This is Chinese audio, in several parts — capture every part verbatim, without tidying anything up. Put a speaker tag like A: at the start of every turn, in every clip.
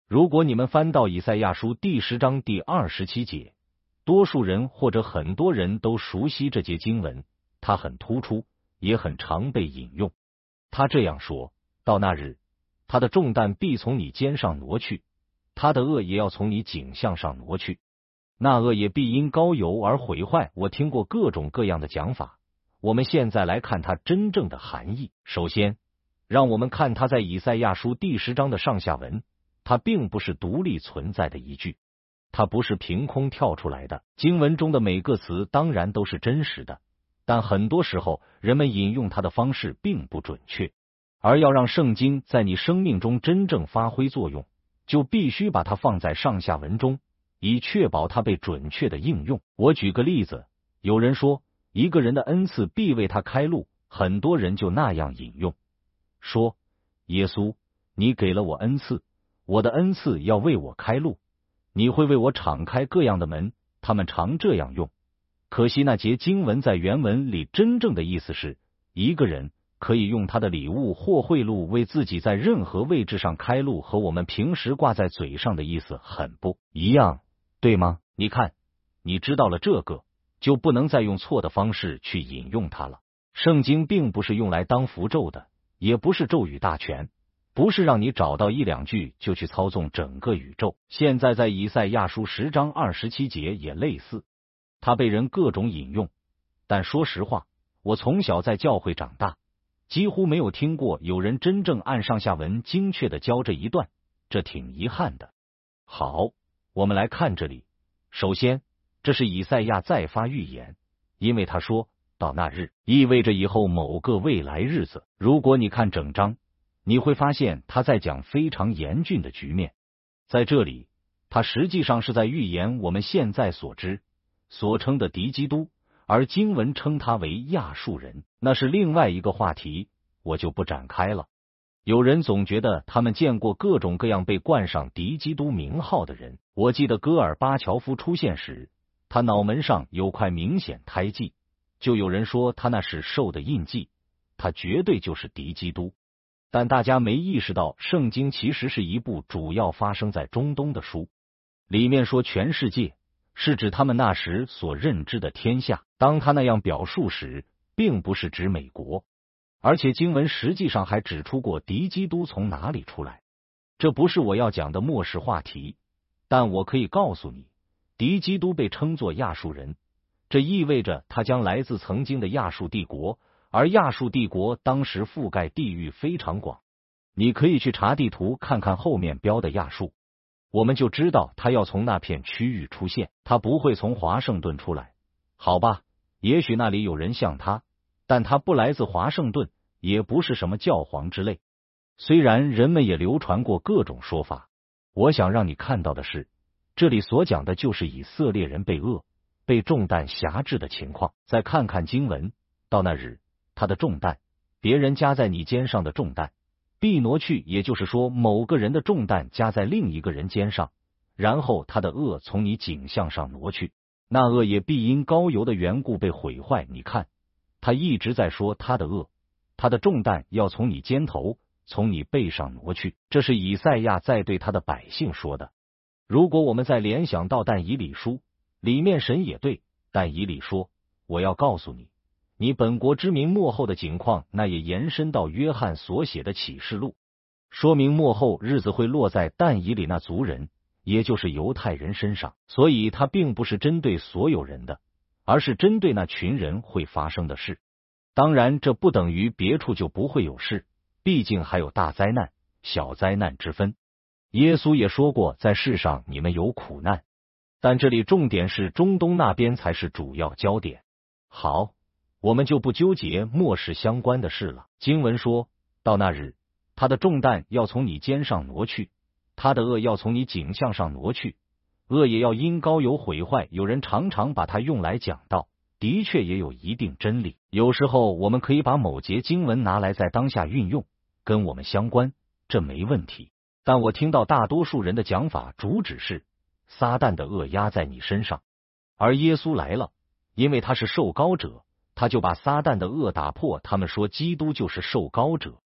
A: 如果你们翻到以赛亚书第十章第二十七节，多数人或者很多人都熟悉这节经文，它很突出，也很常被引用。他这样说：到那日，他的重担必从你肩上挪去，他的恶也要从你颈项上挪去，那恶也必因膏油而毁坏。我听过各种各样的讲法，我们现在来看它真正的含义。首先，让我们看它在以赛亚书第十章的上下文，它并不是独立存在的一句，它不是凭空跳出来的。经文中的每个词当然都是真实的，但很多时候人们引用它的方式并不准确，而要让圣经在你生命中真正发挥作用，就必须把它放在上下文中，以确保它被准确的应用。我举个例子，有人说一个人的恩赐必为他开路，很多人就那样引用，说耶稣，你给了我恩赐，我的恩赐要为我开路，你会为我敞开各样的门，他们常这样用。可惜那节经文在原文里真正的意思是，一个人可以用他的礼物或贿赂为自己在任何位置上开路，和我们平时挂在嘴上的意思很不一样，对吗？你看，你知道了这个，就不能再用错的方式去引用它了。圣经并不是用来当符咒的，也不是咒语大全，不是让你找到一两句就去操纵整个宇宙。现在在以赛亚书十章二十七节也类似，它被人各种引用，但说实话，我从小在教会长大，几乎没有听过有人真正按上下文精确的教这一段，这挺遗憾的。好，我们来看这里。首先，这是以赛亚再发预言，因为他说到那日，意味着以后某个未来日子。如果你看整章，你会发现他在讲非常严峻的局面。在这里，他实际上是在预言我们现在所知所称的敌基督，而经文称他为亚述人，那是另外一个话题，我就不展开了。有人总觉得他们见过各种各样被冠上敌基督名号的人。我记得戈尔巴乔夫出现时，他脑门上有块明显胎记，就有人说他那是兽的印记，他绝对就是敌基督。但大家没意识到，圣经其实是一部主要发生在中东的书，里面说全世界是指他们那时所认知的天下。当他那样表述时，并不是指美国，而且经文实际上还指出过敌基督从哪里出来。这不是我要讲的末世话题，但我可以告诉你，敌基督被称作亚述人，这意味着他将来自曾经的亚述帝国，而亚述帝国当时覆盖地域非常广。你可以去查地图看看后面标的亚述，我们就知道他要从那片区域出现，他不会从华盛顿出来。好吧，也许那里有人像他，但他不来自华盛顿，也不是什么教皇之类。虽然人们也流传过各种说法，我想让你看到的是，这里所讲的就是以色列人被恶、被重担辖制的情况。再看看经文，到那日，他的重担，别人加在你肩上的重担必挪去，也就是说，某个人的重担加在另一个人肩上，然后他的恶从你颈项上挪去，那恶也必因膏油的缘故被毁坏。你看，他一直在说他的恶，他的重担要从你肩头，从你背上挪去，这是以赛亚在对他的百姓说的。如果我们再联想到但以理书，里面神也对但以理说，我要告诉你，你本国之民末后的景况，那也延伸到约翰所写的启示录，说明末后日子会落在但以理那族人，也就是犹太人身上。所以他并不是针对所有人的，而是针对那群人会发生的事。当然，这不等于别处就不会有事，毕竟还有大灾难、小灾难之分。耶稣也说过，在世上你们有苦难，但这里重点是中东那边才是主要焦点。好，我们就不纠结末世相关的事了。经文说，到那日，他的重担要从你肩上挪去，他的恶要从你颈项上挪去，恶也要因膏油毁坏。有人常常把它用来讲道，的确也有一定真理。有时候我们可以把某节经文拿来在当下运用，跟我们相关，这没问题。但我听到大多数人的讲法主旨是撒旦的恶压在你身上，而耶稣来了，因为他是受膏者，他就把撒旦的恶打破。他们说基督就是受膏者，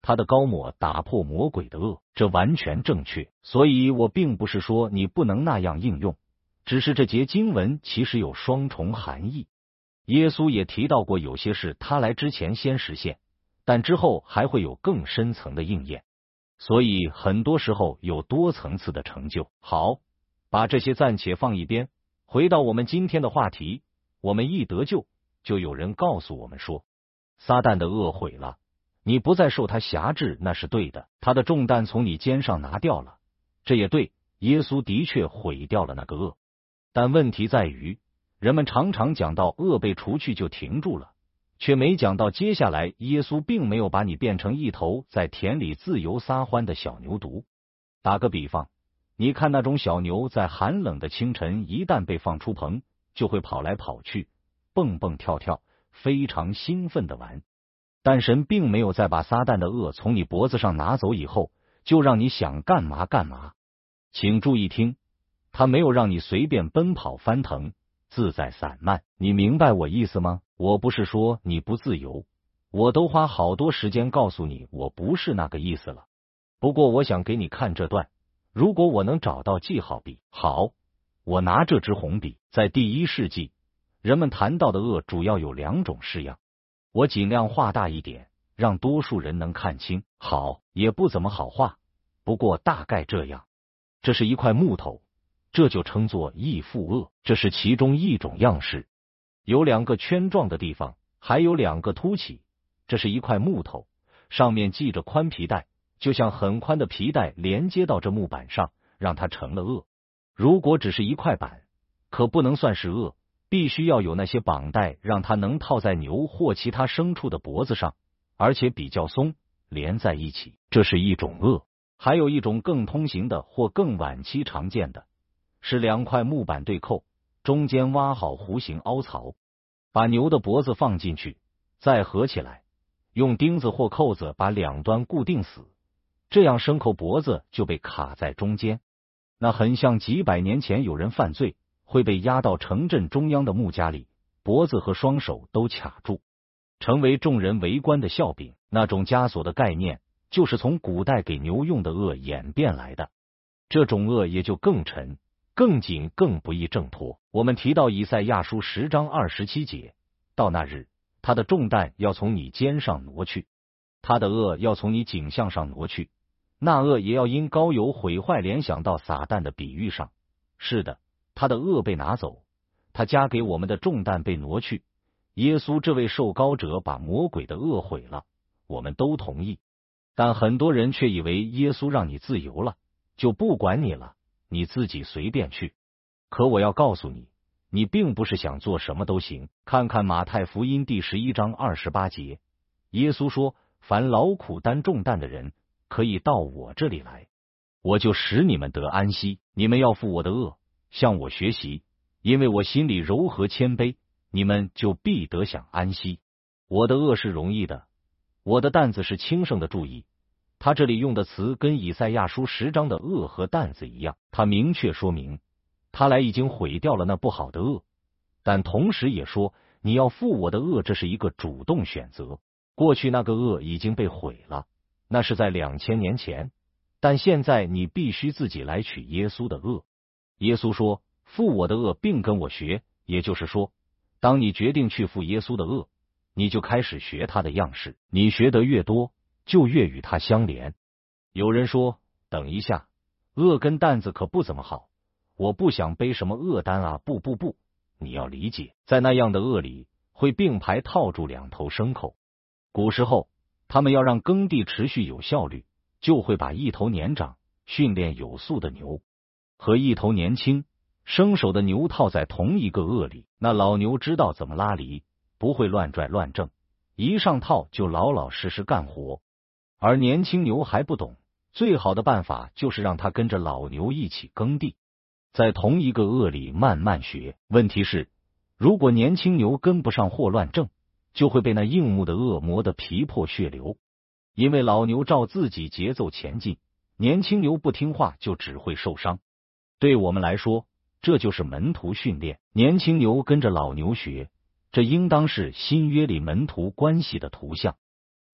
A: 他的高抹打破魔鬼的恶，这完全正确。所以我并不是说你不能那样应用，只是这节经文其实有双重含义。耶稣也提到过，有些事他来之前先实现，但之后还会有更深层的应验，所以很多时候有多层次的成就。好，把这些暂且放一边，回到我们今天的话题。我们一得救，就有人告诉我们说，撒旦的恶毁了，你不再受他辖制，那是对的，他的重担从你肩上拿掉了，这也对，耶稣的确毁掉了那个恶。但问题在于，人们常常讲到恶被除去就停住了，却没讲到接下来耶稣并没有把你变成一头在田里自由撒欢的小牛犊。打个比方，你看那种小牛在寒冷的清晨一旦被放出棚，就会跑来跑去，蹦蹦跳跳，非常兴奋的玩。但神并没有在把撒旦的恶从你脖子上拿走以后，就让你想干嘛干嘛。请注意听，他没有让你随便奔跑翻腾，自在散漫。你明白我意思吗？我不是说你不自由，我都花好多时间告诉你我不是那个意思了。不过我想给你看这段，如果我能找到记号笔，好，我拿这支红笔。在第一世纪，人们谈到的恶主要有两种式样，我尽量画大一点，让多数人能看清。好，也不怎么好画，不过大概这样。这是一块木头，这就称作义负恶，这是其中一种样式。有两个圈状的地方，还有两个凸起，这是一块木头，上面系着宽皮带，就像很宽的皮带连接到这木板上，让它成了恶。如果只是一块板，可不能算是恶，必须要有那些绑带，让它能套在牛或其他牲畜的脖子上，而且比较松，连在一起，这是一种恶。还有一种更通行的或更晚期常见的，是两块木板对扣，中间挖好弧形凹槽，把牛的脖子放进去，再合起来，用钉子或扣子把两端固定死，这样牲口脖子就被卡在中间。那很像几百年前有人犯罪会被押到城镇中央的木架里，脖子和双手都卡住，成为众人围观的笑柄。那种枷锁的概念就是从古代给牛用的轭演变来的，这种轭也就更沉、更紧、更不易挣脱。我们提到以赛亚书十章二十七节，到那日，他的重担要从你肩上挪去，他的轭要从你颈项上挪去，那轭也要因膏油毁坏联想到撒旦的比喻上。是的，他的轭被拿走，他加给我们的重担被挪去。耶稣这位受膏者把魔鬼的恶毁了，我们都同意。但很多人却以为耶稣让你自由了，就不管你了，你自己随便去。可我要告诉你，你并不是想做什么都行。看看马太福音第十一章二十八节，耶稣说，凡劳苦担重担的人，可以到我这里来，我就使你们得安息。你们要负我的恶，向我学习，因为我心里柔和谦卑，你们就必得享安息。我的恶是容易的，我的担子是轻省的。注意，他这里用的词跟以赛亚书十章的恶和担子一样，他明确说明他来已经毁掉了那不好的恶，但同时也说你要负我的恶，这是一个主动选择。过去那个恶已经被毁了，那是在两千年前，但现在你必须自己来取耶稣的恶。耶稣说，负我的恶并跟我学，也就是说，当你决定去负耶稣的恶，你就开始学他的样式，你学得越多，就越与他相连。有人说，等一下，恶跟担子可不怎么好，我不想背什么恶担啊。不不不，你要理解，在那样的恶里会并排套住两头牲口。古时候他们要让耕地持续有效率，就会把一头年长、训练有素的牛和一头年轻、生手的牛套在同一个轭里。那老牛知道怎么拉犁，不会乱拽乱挣，一上套就老老实实干活。而年轻牛还不懂，最好的办法就是让他跟着老牛一起耕地，在同一个轭里慢慢学。问题是，如果年轻牛跟不上或乱挣，就会被那硬木的轭磨得皮破血流。因为老牛照自己节奏前进，年轻牛不听话就只会受伤。对我们来说，这就是门徒训练。年轻牛跟着老牛学，这应当是新约里门徒关系的图像。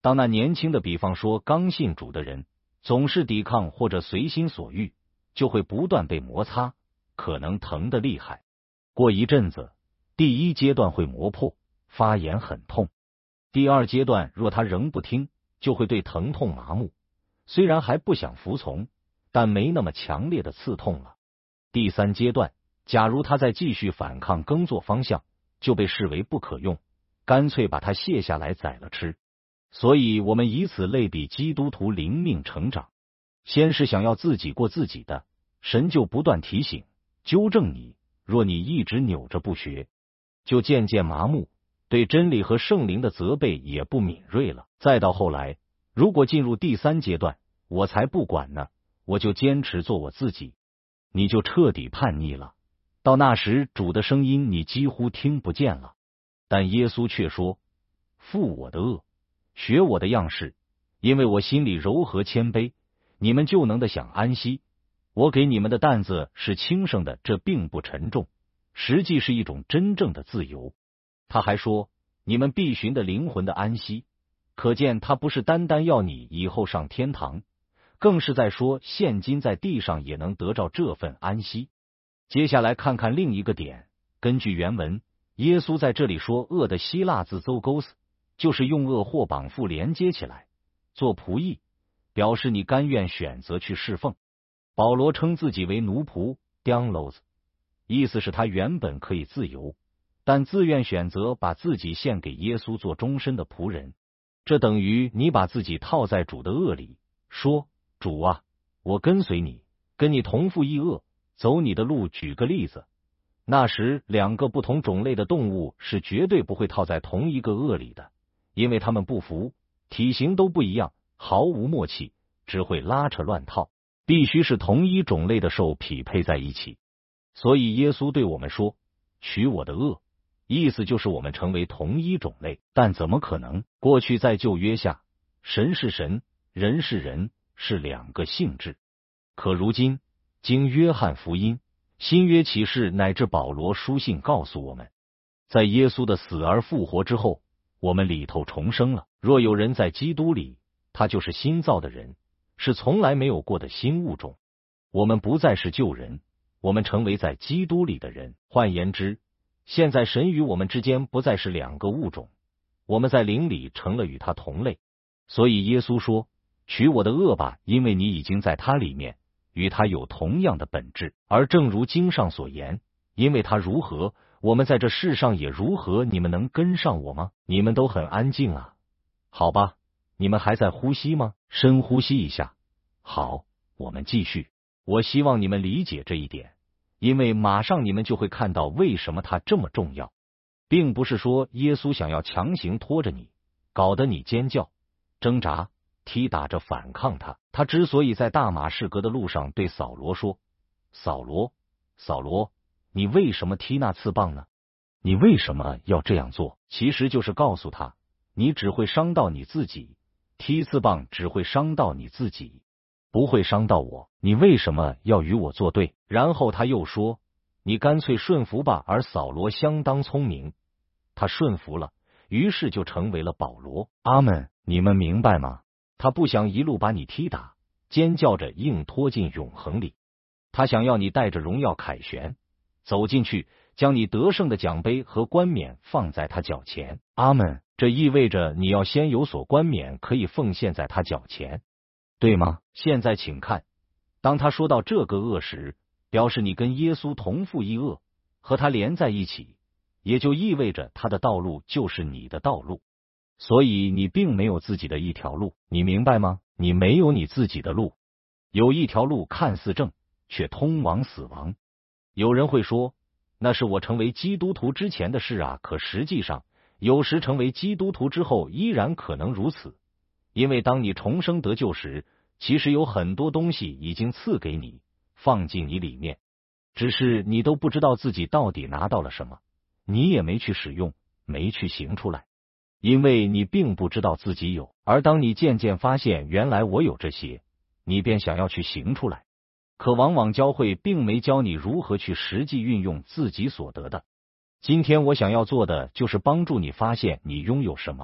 A: 当那年轻的，比方说刚信主的人，总是抵抗或者随心所欲，就会不断被摩擦，可能疼得厉害。过一阵子，第一阶段会磨破，发炎很痛。第二阶段若他仍不听，就会对疼痛麻木，虽然还不想服从，但没那么强烈的刺痛了。第三阶段，假如他再继续反抗耕作方向，就被视为不可用，干脆把它卸下来宰了吃。所以我们以此类比基督徒灵命成长，先是想要自己过自己的，神就不断提醒纠正你，若你一直扭着不学，就渐渐麻木，对真理和圣灵的责备也不敏锐了。再到后来，如果进入第三阶段，我才不管呢，我就坚持做我自己，你就彻底叛逆了。到那时，主的声音你几乎听不见了。但耶稣却说，负我的恶，学我的样式，因为我心里柔和谦卑，你们就能得享安息。我给你们的担子是轻省的，这并不沉重，实际是一种真正的自由。他还说，你们必寻的灵魂的安息，可见他不是单单要你以后上天堂，更是在说现今在地上也能得着这份安息。接下来看看另一个点，根据原文，耶稣在这里说恶的希腊字 zogos， 就是用恶或绑缚连接起来，做仆役，表示你甘愿选择去侍奉。保罗称自己为奴仆 doulos， 意思是他原本可以自由，但自愿选择把自己献给耶稣做终身的仆人。这等于你把自己套在主的恶里，说主啊，我跟随你，跟你同负一恶，走你的路。举个例子，那时两个不同种类的动物是绝对不会套在同一个恶里的，因为它们不服，体型都不一样，毫无默契，只会拉扯乱套，必须是同一种类的兽匹配在一起。所以耶稣对我们说，取我的恶，意思就是我们成为同一种类。但怎么可能？过去在旧约下，神是神，人是人，是两个性质。可如今经约翰福音、新约启示乃至保罗书信告诉我们，在耶稣的死而复活之后，我们里头重生了。若有人在基督里，他就是新造的人，是从来没有过的新物种。我们不再是旧人，我们成为在基督里的人。换言之，现在神与我们之间不再是两个物种，我们在灵里成了与他同类。所以耶稣说，取我的恶吧，因为你已经在他里面，与他有同样的本质。而正如经上所言，因为他如何，我们在这世上也如何。你们能跟上我吗？你们都很安静啊。好吧，你们还在呼吸吗？深呼吸一下。好，我们继续。我希望你们理解这一点，因为马上你们就会看到为什么它这么重要。并不是说耶稣想要强行拖着你，搞得你尖叫、挣扎、踢打着反抗他。他之所以在大马士革的路上对扫罗说，扫罗，扫罗，你为什么踢那刺棒呢？你为什么要这样做？其实就是告诉他，你只会伤到你自己，踢刺棒只会伤到你自己，不会伤到我。你为什么要与我作对？然后他又说，你干脆顺服吧。而扫罗相当聪明，他顺服了，于是就成为了保罗。阿们，你们明白吗？他不想一路把你踢打，尖叫着硬拖进永恒里，他想要你带着荣耀凯旋走进去，将你得胜的奖杯和冠冕放在他脚前。阿们，这意味着你要先有所冠冕可以奉献在他脚前，对吗？现在请看，当他说到这个恶时，表示你跟耶稣同负一恶，和他连在一起，也就意味着他的道路就是你的道路。所以你并没有自己的一条路，你明白吗？你没有你自己的路，有一条路看似正，却通往死亡。有人会说，那是我成为基督徒之前的事啊，可实际上，有时成为基督徒之后依然可能如此。因为当你重生得救时，其实有很多东西已经赐给你，放进你里面，只是你都不知道自己到底拿到了什么，你也没去使用，没去行出来，因为你并不知道自己有。而当你渐渐发现原来我有这些，你便想要去行出来，可往往教会并没教你如何去实际运用自己所得的。今天我想要做的就是帮助你发现你拥有什么，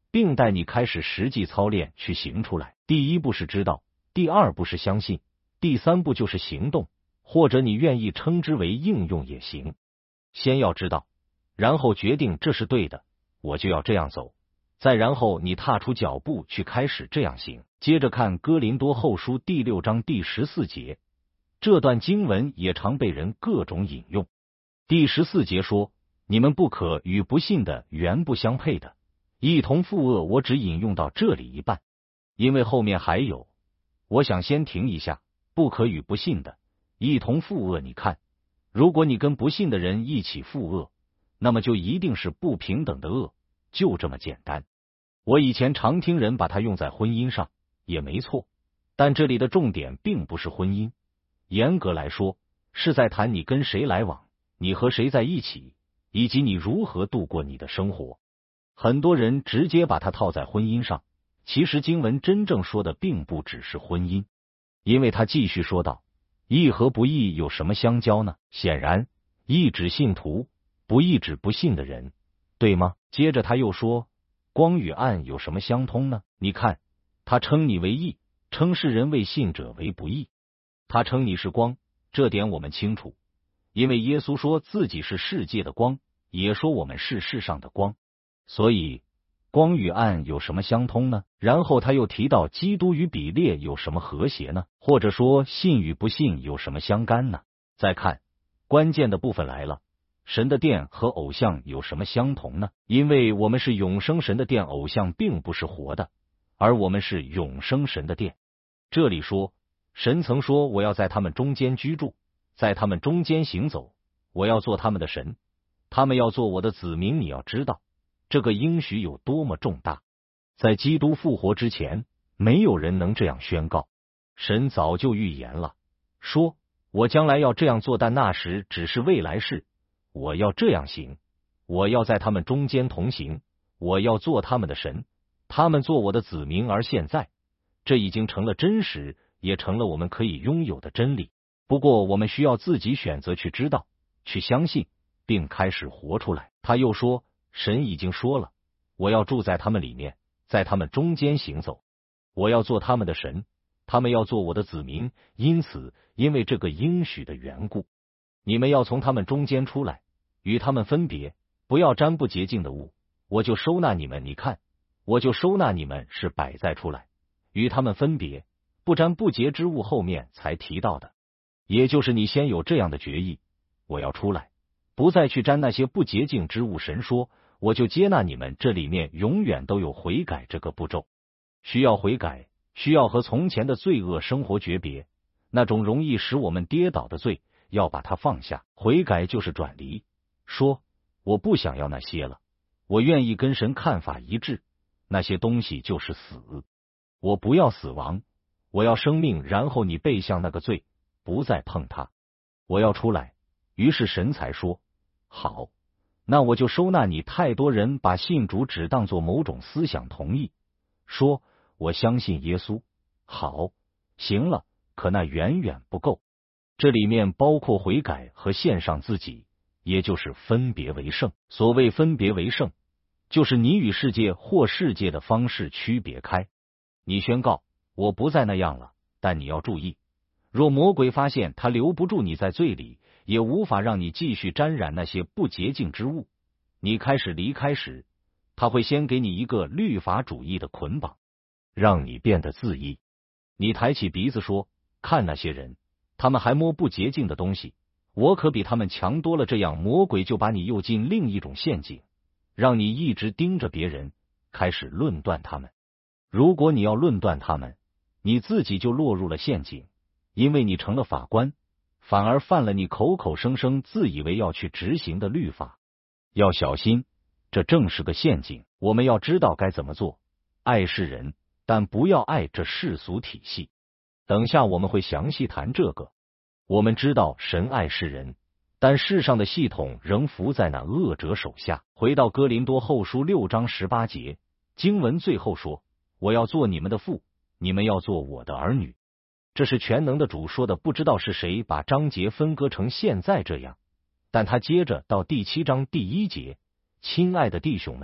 A: 并带你开始实际操练去行出来。第一步是知道，第二步是相信，第三步就是行动，或者你愿意称之为应用也行。先要知道，然后决定这是对的，我就要这样走，再然后你踏出脚步去开始这样行。接着看哥林多后书第六章第十四节，这段经文也常被人各种引用。第十四节说，你们不可与不信的原不相配的一同负恶。我只引用到这里一半，因为后面还有，我想先停一下，不可与不信的一同负恶。你看，如果你跟不信的人一起负恶，那么就一定是不平等的恶，就这么简单。我以前常听人把它用在婚姻上，也没错，但这里的重点并不是婚姻，严格来说是在谈你跟谁来往，你和谁在一起，以及你如何度过你的生活。很多人直接把它套在婚姻上，其实经文真正说的并不只是婚姻，因为他继续说道，义和不义有什么相交呢？显然义指信徒，不义指不信的人，对吗？接着他又说，光与暗有什么相通呢？你看，他称你为义，称世人为信者为不义。他称你是光，这点我们清楚，因为耶稣说自己是世界的光，也说我们是世上的光。所以光与暗有什么相通呢？然后他又提到基督与比列有什么和谐呢？或者说信与不信有什么相干呢？再看关键的部分来了，神的殿和偶像有什么相同呢？因为我们是永生神的殿，偶像并不是活的，而我们是永生神的殿。这里说，神曾说我要在他们中间居住，在他们中间行走，我要做他们的神，他们要做我的子民。你要知道这个应许有多么重大，在基督复活之前，没有人能这样宣告。神早就预言了，说我将来要这样做，但那时只是未来事。我要这样行，我要在他们中间同行，我要做他们的神，他们做我的子民。而现在，这已经成了真实，也成了我们可以拥有的真理。不过我们需要自己选择去知道，去相信，并开始活出来。他又说，神已经说了，我要住在他们里面，在他们中间行走，我要做他们的神，他们要做我的子民。因此，因为这个应许的缘故，你们要从他们中间出来，与他们分别，不要沾不洁净的物，我就收纳你们。你看，我就收纳你们是摆在出来，与他们分别，不沾不洁之物，后面才提到的，也就是你先有这样的决议，我要出来，不再去沾那些不洁净之物。神说，我就接纳你们。这里面永远都有悔改这个步骤，需要悔改，需要和从前的罪恶生活诀别，那种容易使我们跌倒的罪，要把它放下。悔改就是转离，说我不想要那些了，我愿意跟神看法一致，那些东西就是死，我不要死亡，我要生命。然后你背向那个罪，不再碰它，我要出来。于是神才说，好，那我就收纳你。太多人把信主只当作某种思想同意，说我相信耶稣，好，行了，可那远远不够。这里面包括悔改和献上自己，也就是分别为圣。所谓分别为圣，就是你与世界或世界的方式区别开。你宣告我不再那样了，但你要注意，若魔鬼发现他留不住你在罪里，也无法让你继续沾染那些不洁净之物，你开始离开时，他会先给你一个律法主义的捆绑，让你变得自义。你抬起鼻子说，看那些人，他们还摸不洁净的东西，我可比他们强多了。这样魔鬼就把你诱进另一种陷阱，让你一直盯着别人，开始论断他们。如果你要论断他们，你自己就落入了陷阱，因为你成了法官，反而犯了你口口声声自以为要去执行的律法。要小心，这正是个陷阱。我们要知道该怎么做，爱世人，但不要爱这世俗体系。等下我们会详细谈这个。我们知道神爱世人，但世上的系统仍服在那恶者手下。回到哥林多后书六章十八节，经文最后说，我要做你们的父，你们要做我的儿女。这是全能的主说的，不知道是谁把章节分割成现在这样，但他接着到第七章第一节，亲爱的弟兄们，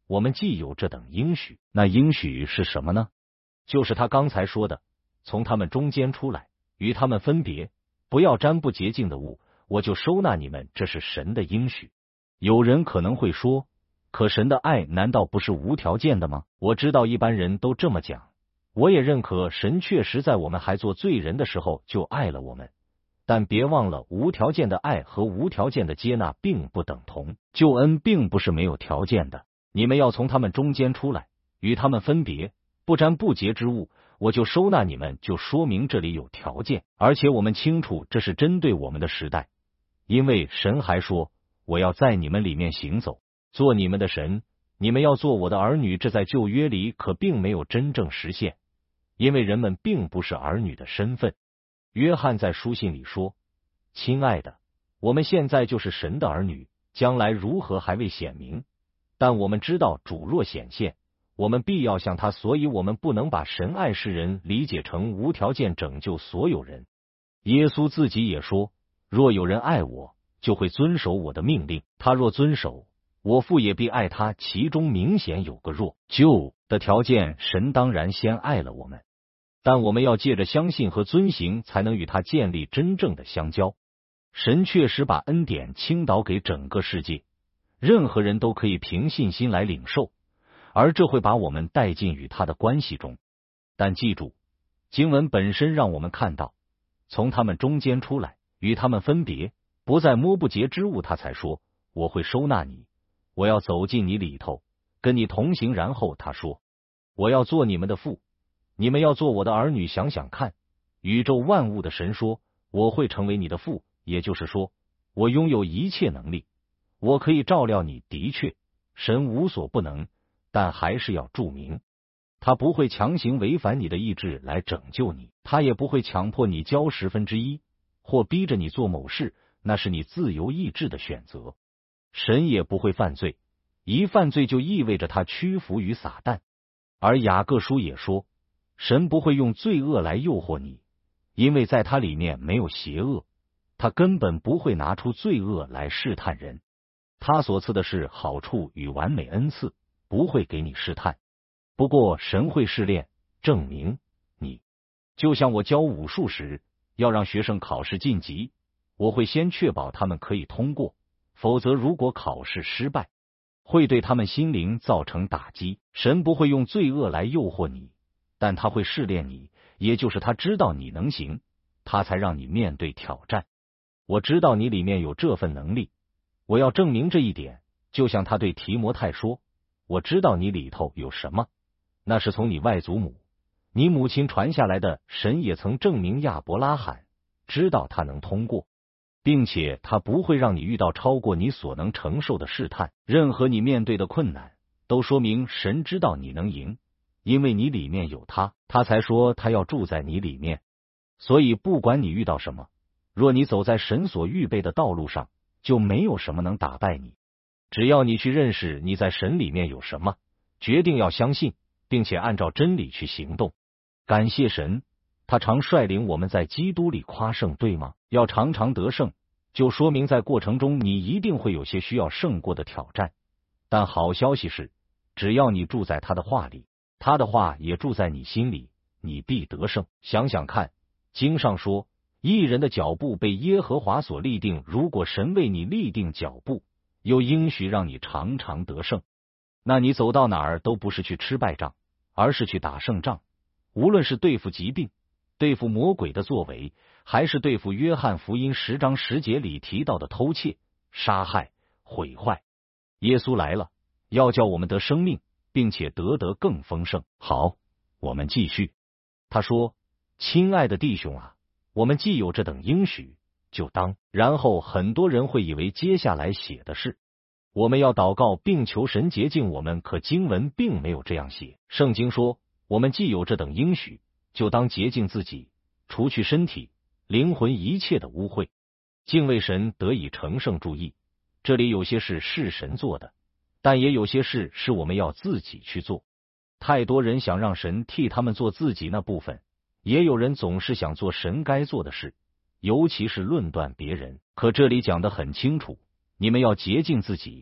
A: 我们既有这等应许，那应许是什么呢？就是他刚才说的，从他们中间出来，与他们分别，不要沾不洁净的物，我就收纳你们，这是神的应许。有人可能会说，可神的爱难道不是无条件的吗？我知道一般人都这么讲，我也认可神确实在我们还做罪人的时候就爱了我们，但别忘了，无条件的爱和无条件的接纳并不等同，救恩并不是没有条件的。你们要从他们中间出来，与他们分别，不沾不洁之物，我就收纳你们，就说明这里有条件，而且我们清楚这是针对我们的时代，因为神还说，我要在你们里面行走，做你们的神，你们要做我的儿女。这在旧约里可并没有真正实现，因为人们并不是儿女的身份。约翰在书信里说，亲爱的，我们现在就是神的儿女，将来如何还未显明，但我们知道主若显现，我们必要像他，所以我们不能把神爱世人理解成无条件拯救所有人。耶稣自己也说，若有人爱我，就会遵守我的命令，他若遵守，我父也必爱他。其中明显有个若就的条件，神当然先爱了我们，但我们要借着相信和遵行，才能与他建立真正的相交。神确实把恩典倾倒给整个世界，任何人都可以凭信心来领受，而这会把我们带进与他的关系中。但记住，经文本身让我们看到，从他们中间出来，与他们分别，不再摸不洁之物，他才说，我会收纳你，我要走进你里头，跟你同行。然后他说，我要做你们的父，你们要做我的儿女。想想看，宇宙万物的神说，我会成为你的父，也就是说，我拥有一切能力，我可以照料你。的确，神无所不能，但还是要注明，他不会强行违反你的意志来拯救你，他也不会强迫你交十分之一，或逼着你做某事，那是你自由意志的选择。神也不会犯罪，一犯罪就意味着他屈服于撒旦。而雅各书也说，神不会用罪恶来诱惑你，因为在他里面没有邪恶，他根本不会拿出罪恶来试探人。他所赐的是好处与完美恩赐，不会给你试探。不过神会试炼，证明你。就像我教武术时，要让学生考试晋级，我会先确保他们可以通过，否则如果考试失败，会对他们心灵造成打击。神不会用罪恶来诱惑你，但他会试炼你，也就是他知道你能行，他才让你面对挑战。我知道你里面有这份能力，我要证明这一点，就像他对提摩太说，我知道你里头有什么，那是从你外祖母你母亲传下来的。神也曾证明亚伯拉罕知道他能通过，并且他不会让你遇到超过你所能承受的试探。任何你面对的困难，都说明神知道你能赢，因为你里面有他，他才说他要住在你里面。所以不管你遇到什么，若你走在神所预备的道路上，就没有什么能打败你。只要你去认识你在神里面有什么，决定要相信，并且按照真理去行动。感谢神，他常率领我们在基督里夸胜，对吗？要常常得胜，就说明在过程中你一定会有些需要胜过的挑战。但好消息是，只要你住在他的话里，他的话也住在你心里，你必得胜。想想看，经上说，义人的脚步被耶和华所立定，如果神为你立定脚步，又应许让你常常得胜，那你走到哪儿都不是去吃败仗，而是去打胜仗。无论是对付疾病，对付魔鬼的作为，还是对付约翰福音十章十节里提到的偷窃、杀害、毁坏。耶稣来了，要叫我们得生命，并且得得更丰盛。好，我们继续。他说，亲爱的弟兄啊，我们既有这等应许，就当。然后很多人会以为接下来写的是我们要祷告并求神洁净我们，可经文并没有这样写。圣经说，我们既有这等应许，就当洁净自己，除去身体、灵魂一切的污秽，敬畏神，得以成圣。注意，这里有些事是神做的，但也有些事是我们要自己去做。太多人想让神替他们做自己那部分，也有人总是想做神该做的事，尤其是论断别人。可这里讲得很清楚，你们要洁净自己，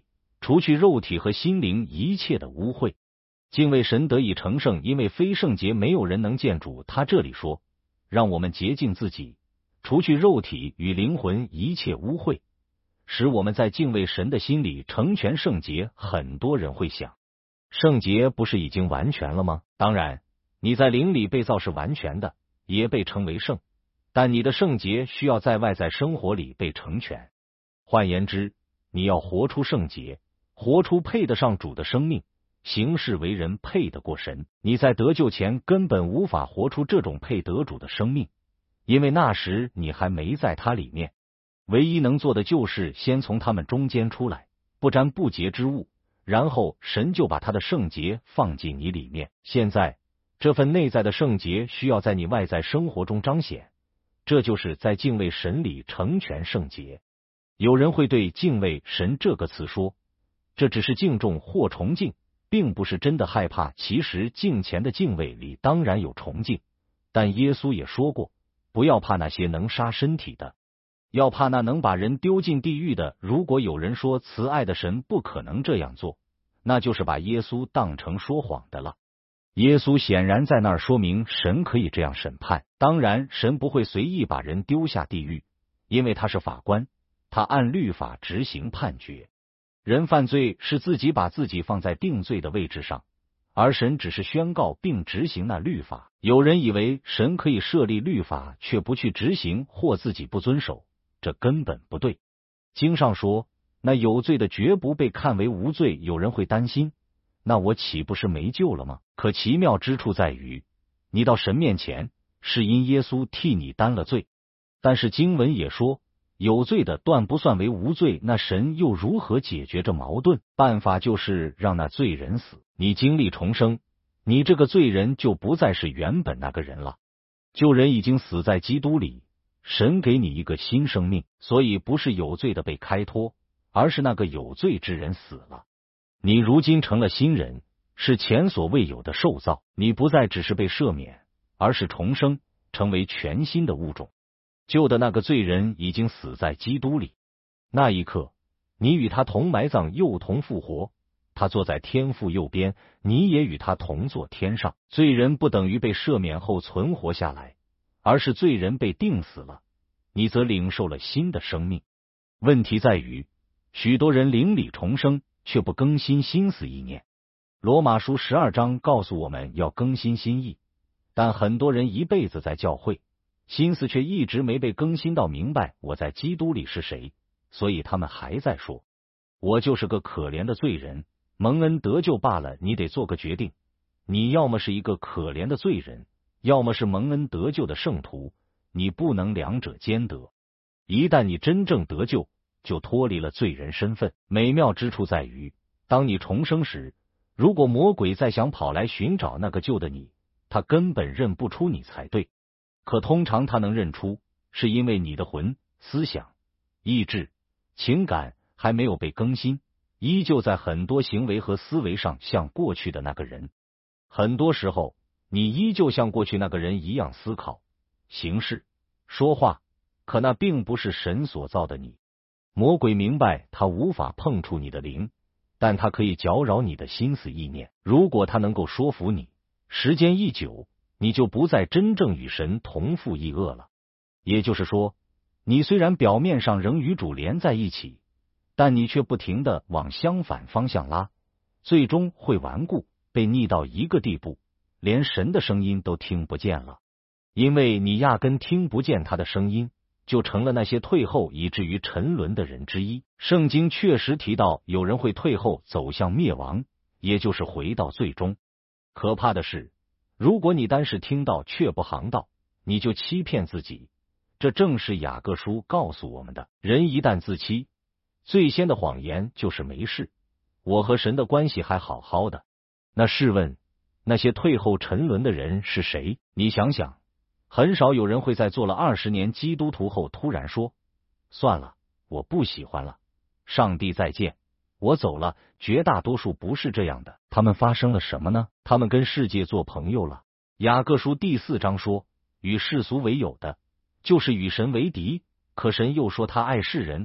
A: 除去肉体和心灵一切的污秽。敬畏神得以成圣，因为非圣洁没有人能见主。他这里说，让我们洁净自己，除去肉体与灵魂一切污秽，使我们在敬畏神的心里成全圣洁。很多人会想，圣洁不是已经完全了吗？当然，你在灵里被造是完全的，也被称为圣，但你的圣洁需要在外在生活里被成全。换言之，你要活出圣洁，活出配得上主的生命，行事为人配得过神。你在得救前根本无法活出这种配得主的生命，因为那时你还没在他里面。唯一能做的就是先从他们中间出来，不沾不洁之物，然后神就把他的圣洁放进你里面。现在这份内在的圣洁需要在你外在生活中彰显，这就是在敬畏神里成全圣洁。有人会对敬畏神这个词说，这只是敬重或崇敬，并不是真的害怕。其实敬虔的敬畏里当然有崇敬，但耶稣也说过，不要怕那些能杀身体的，要怕那能把人丢进地狱的。如果有人说慈爱的神不可能这样做，那就是把耶稣当成说谎的了。耶稣显然在那儿说明神可以这样审判。当然，神不会随意把人丢下地狱，因为他是法官，他按律法执行判决。人犯罪是自己把自己放在定罪的位置上，而神只是宣告并执行那律法。有人以为神可以设立律法却不去执行，或自己不遵守，这根本不对。经上说，那有罪的绝不被看为无罪。有人会担心，那我岂不是没救了吗？可奇妙之处在于，你到神面前是因耶稣替你担了罪，但是经文也说，有罪的断不算为无罪。那神又如何解决这矛盾？办法就是让那罪人死。你经历重生，你这个罪人就不再是原本那个人了。旧人已经死在基督里，神给你一个新生命，所以不是有罪的被开脱，而是那个有罪之人死了。你如今成了新人，是前所未有的受造。你不再只是被赦免，而是重生，成为全新的物种。旧的那个罪人已经死在基督里，那一刻，你与他同埋葬，又同复活。他坐在天父右边，你也与他同坐天上。罪人不等于被赦免后存活下来，而是罪人被定死了，你则领受了新的生命。问题在于，许多人灵里重生，却不更新心思意念。罗马书十二章告诉我们要更新心意，但很多人一辈子在教会，心思却一直没被更新到明白我在基督里是谁，所以他们还在说，我就是个可怜的罪人，蒙恩得救罢了。你得做个决定，你要么是一个可怜的罪人，要么是蒙恩得救的圣徒，你不能两者兼得。一旦你真正得救，就脱离了罪人身份。美妙之处在于，当你重生时，如果魔鬼再想跑来寻找那个旧的你，他根本认不出你才对。可通常他能认出，是因为你的魂、思想、意志、情感还没有被更新，依旧在很多行为和思维上像过去的那个人。很多时候，你依旧像过去那个人一样思考、行事、说话，可那并不是神所造的你。魔鬼明白他无法碰触你的灵，但他可以搅扰你的心思意念。如果他能够说服你，时间一久，你就不再真正与神同父异恶了。也就是说，你虽然表面上仍与主连在一起，但你却不停地往相反方向拉，最终会顽固，被逆到一个地步，连神的声音都听不见了。因为你压根听不见他的声音，就成了那些退后以至于沉沦的人之一。圣经确实提到有人会退后走向灭亡，也就是回到最终。可怕的是，如果你单是听到却不行道，你就欺骗自己。这正是雅各书告诉我们的。人一旦自欺，最先的谎言就是没事，我和神的关系还好好的。那试问，那些退后沉沦的人是谁？你想想，很少有人会在做了二十年基督徒后突然说，算了，我不喜欢了，上帝再见，我走了。绝大多数不是这样的。他们发生了什么呢？他们跟世界做朋友了。雅各书第四章说，与世俗为友的，就是与神为敌。可神又说他爱世人，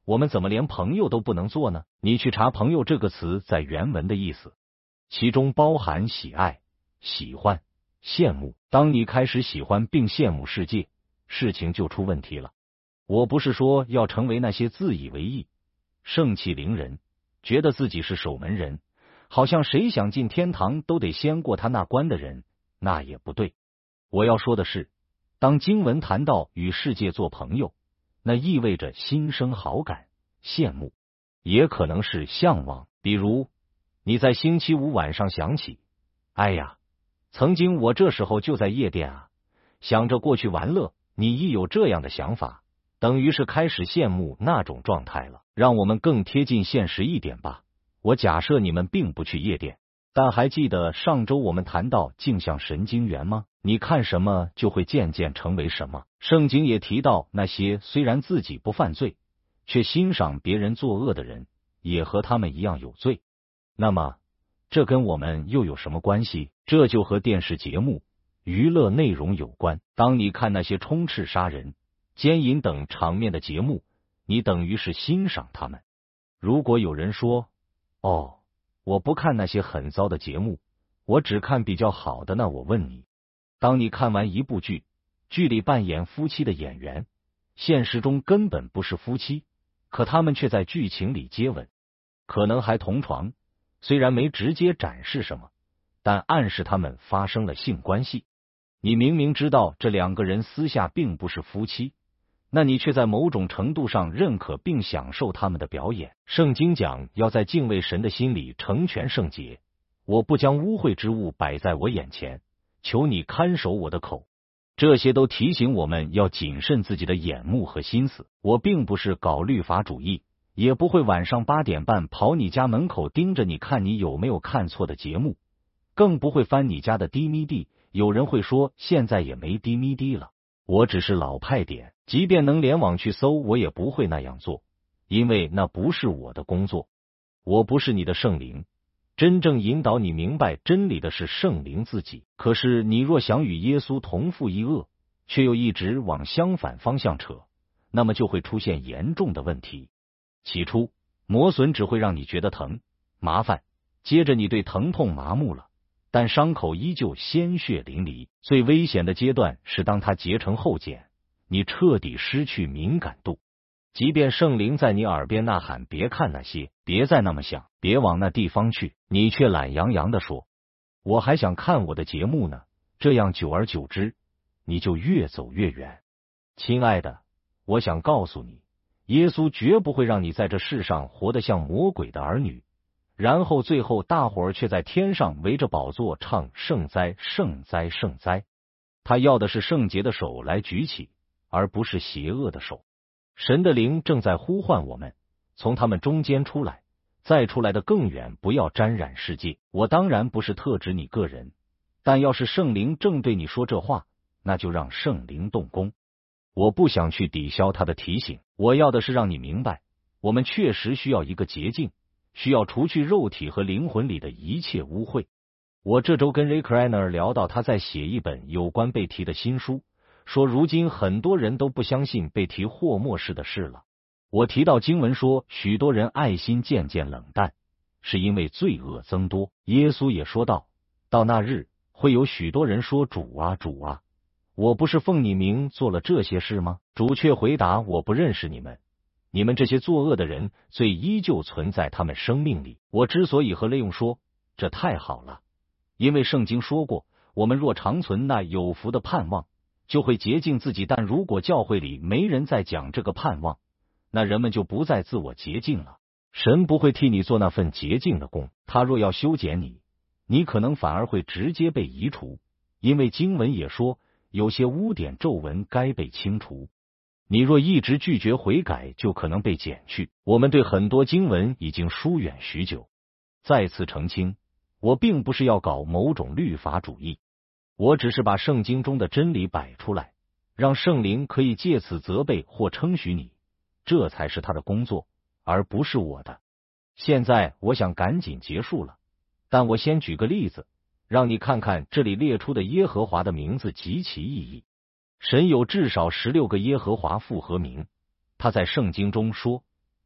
A: 我们怎么连朋友都不能做呢？你去查朋友这个词在原文的意思，其中包含喜爱、喜欢、羡慕。当你开始喜欢并羡慕世界，事情就出问题了。我不是说要成为那些自以为意、盛气凌人，觉得自己是守门人，好像谁想进天堂都得先过他那关的人，那也不对。我要说的是，当经文谈到与世界做朋友，那意味着心生好感、羡慕，也可能是向往。比如你在星期五晚上想起，哎呀，曾经我这时候就在夜店啊，想着过去玩乐，你一有这样的想法，等于是开始羡慕那种状态了。让我们更贴近现实一点吧，我假设你们并不去夜店，但还记得上周我们谈到镜像神经元吗？你看什么就会渐渐成为什么。圣经也提到那些虽然自己不犯罪，却欣赏别人作恶的人，也和他们一样有罪。那么这跟我们又有什么关系？这就和电视节目、娱乐内容有关。当你看那些充斥杀人、奸淫等场面的节目，你等于是欣赏他们。如果有人说，哦，我不看那些很糟的节目，我只看比较好的，那我问你，当你看完一部剧，剧里扮演夫妻的演员，现实中根本不是夫妻，可他们却在剧情里接吻，可能还同床，虽然没直接展示什么，但暗示他们发生了性关系。你明明知道这两个人私下并不是夫妻，那你却在某种程度上认可并享受他们的表演。圣经讲要在敬畏神的心里成全圣洁，我不将污秽之物摆在我眼前，求你看守我的口。这些都提醒我们要谨慎自己的眼目和心思。我并不是搞律法主义，也不会晚上八点半跑你家门口盯着你看你有没有看错的节目，更不会翻你家的 D V D。有人会说现在也没 D V D 了，我只是老派点，即便能联网去搜，我也不会那样做，因为那不是我的工作。我不是你的圣灵，真正引导你明白真理的是圣灵自己。可是你若想与耶稣同负一轭，却又一直往相反方向扯，那么就会出现严重的问题。起初磨损只会让你觉得疼、麻烦，接着你对疼痛麻木了，但伤口依旧鲜血淋漓。最危险的阶段是当它结成后茧，你彻底失去敏感度。即便圣灵在你耳边呐喊，别看那些，别再那么想，别往那地方去，你却懒洋洋地说，我还想看我的节目呢。这样久而久之，你就越走越远。亲爱的，我想告诉你，耶稣绝不会让你在这世上活得像魔鬼的儿女，然后最后大伙儿却在天上围着宝座唱圣哉圣哉圣哉。他要的是圣洁的手来举起，而不是邪恶的手。神的灵正在呼唤我们从他们中间出来，再出来的更远，不要沾染世界。我当然不是特指你个人，但要是圣灵正对你说这话，那就让圣灵动工。我不想去抵消他的提醒，我要的是让你明白，我们确实需要一个捷径，需要除去肉体和灵魂里的一切污秽。我这周跟 Ray Kreiner 聊到他在写一本有关被提的新书，说如今很多人都不相信被提或末世的事了。我提到经文说许多人爱心渐渐冷淡，是因为罪恶增多。耶稣也说到，到那日会有许多人说，主啊主啊，我不是奉你名做了这些事吗？主却回答，我不认识你们，你们这些作恶的人，罪依旧存在他们生命里。我之所以和雷用说这太好了，因为圣经说过，我们若长存那有福的盼望，就会洁净自己。但如果教会里没人再讲这个盼望，那人们就不再自我洁净了。神不会替你做那份洁净的工，他若要修剪你，你可能反而会直接被移除，因为经文也说有些污点皱纹该被清除。你若一直拒绝悔改，就可能被剪去。我们对很多经文已经疏远许久。再次澄清，我并不是要搞某种律法主义，我只是把圣经中的真理摆出来，让圣灵可以借此责备或称许你，这才是他的工作，而不是我的。现在我想赶紧结束了，但我先举个例子，让你看看这里列出的耶和华的名字及其意义。神有至少十六个耶和华复合名，他在圣经中说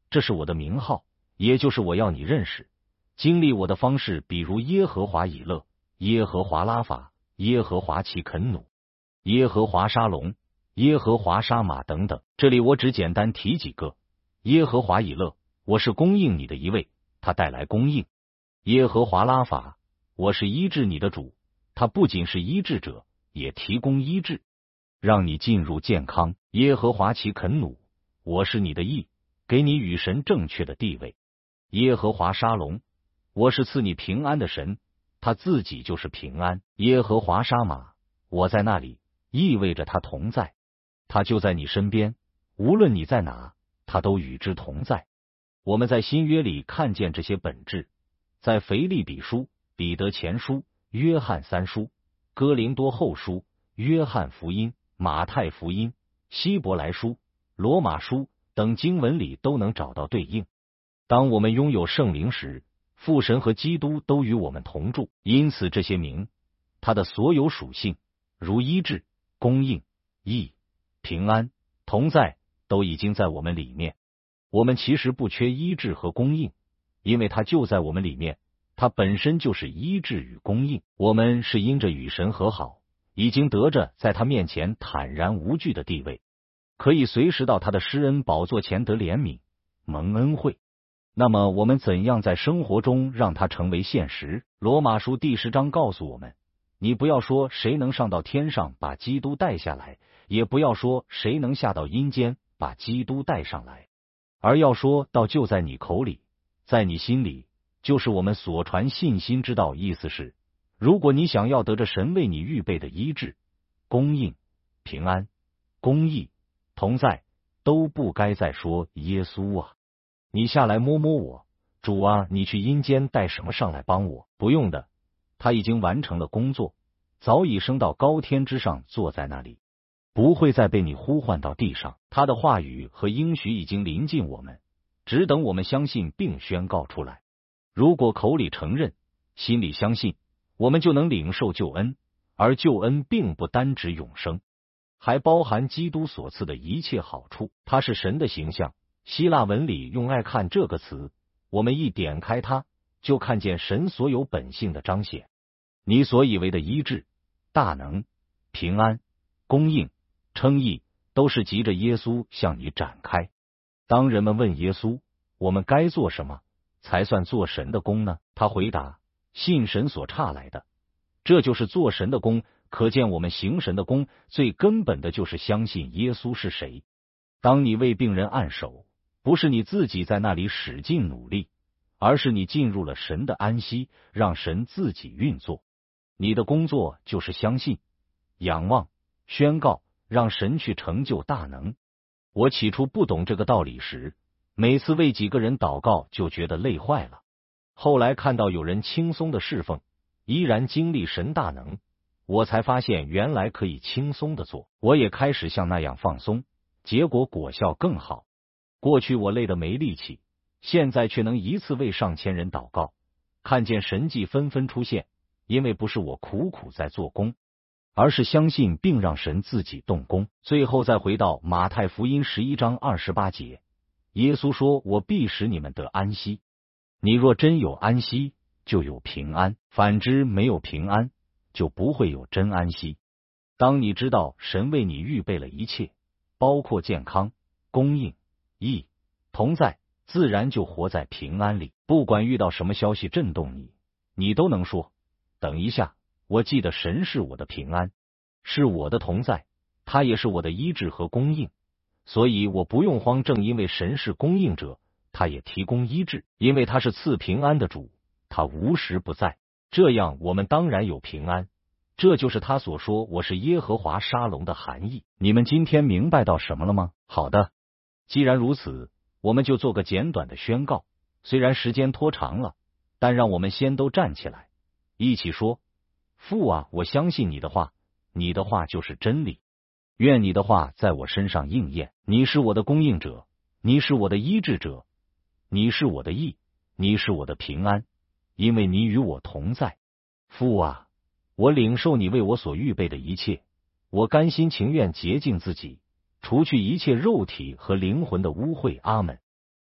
A: 这是我的名号，也就是我要你认识。经历我的方式，比如耶和华以勒、耶和华拉法、耶和华奇肯努、耶和华沙龙、耶和华沙马等等。这里我只简单提几个。耶和华以勒，我是供应你的一位，他带来供应。耶和华拉法，我是医治你的主，他不仅是医治者，也提供医治，让你进入健康。耶和华奇肯努，我是你的义，给你与神正确的地位。耶和华沙龙，我是赐你平安的神，他自己就是平安。耶和华沙马，我在那里，意味着他同在，他就在你身边，无论你在哪，他都与之同在。我们在新约里看见这些本质，在腓立比书、彼得前书、约翰三书、哥林多后书、约翰福音、马太福音、希伯来书、罗马书等经文里都能找到对应。当我们拥有圣灵时，父神和基督都与我们同住，因此这些名，他的所有属性，如医治、供应、义、平安、同在，都已经在我们里面。我们其实不缺医治和供应，因为它就在我们里面，它本身就是医治与供应。我们是因着与神和好，已经得着在他面前坦然无惧的地位，可以随时到他的施恩宝座前得怜悯、蒙恩惠。那么我们怎样在生活中让它成为现实？罗马书第十章告诉我们，你不要说谁能上到天上把基督带下来，也不要说谁能下到阴间把基督带上来，而要说道就在你口里，在你心里，就是我们所传信心之道。意思是，如果你想要得着神为你预备的医治、供应、平安、公义、同在，都不该再说耶稣啊，你下来摸摸我，主啊，你去阴间带什么上来帮我？不用的，他已经完成了工作，早已升到高天之上，坐在那里，不会再被你呼唤到地上。他的话语和应许已经临近我们，只等我们相信并宣告出来。如果口里承认，心里相信，我们就能领受救恩。而救恩并不单指永生，还包含基督所赐的一切好处。它是神的形象。希腊文里用爱看这个词，我们一点开它，就看见神所有本性的彰显。你所以为的医治、大能、平安、供应、称义，都是藉着耶稣向你展开。当人们问耶稣，我们该做什么才算做神的工呢？他回答，信神所差来的，这就是做神的工。可见我们行神的工，最根本的就是相信耶稣是谁。当你为病人按手，不是你自己在那里使劲努力，而是你进入了神的安息，让神自己运作。你的工作就是相信、仰望、宣告，让神去成就大能。我起初不懂这个道理时，每次为几个人祷告就觉得累坏了。后来看到有人轻松的侍奉，依然经历神大能，我才发现原来可以轻松的做。我也开始像那样放松，结果果效更好。过去我累得没力气，现在却能一次为上千人祷告，看见神迹纷纷出现。因为不是我苦苦在做工，而是相信并让神自己动工。最后再回到马太福音十一章二十八节，耶稣说，我必使你们得安息。你若真有安息，就有平安；反之没有平安，就不会有真安息。当你知道神为你预备了一切，包括健康、供应、义、同在，自然就活在平安里。不管遇到什么消息震动你，你都能说，等一下，我记得神是我的平安，是我的同在，他也是我的医治和供应，所以我不用慌。正因为神是供应者，他也提供医治，因为他是赐平安的主，他无时不在。这样我们当然有平安。这就是他所说我是耶和华沙龙的含义。你们今天明白到什么了吗？好的，既然如此，我们就做个简短的宣告。虽然时间拖长了，但让我们先都站起来，一起说，父啊，我相信你的话，你的话就是真理，愿你的话在我身上应验。你是我的供应者，你是我的医治者，你是我的义，你是我的平安，因为你与我同在。父啊，我领受你为我所预备的一切，我甘心情愿洁净自己，除去一切肉体和灵魂的污秽。阿们。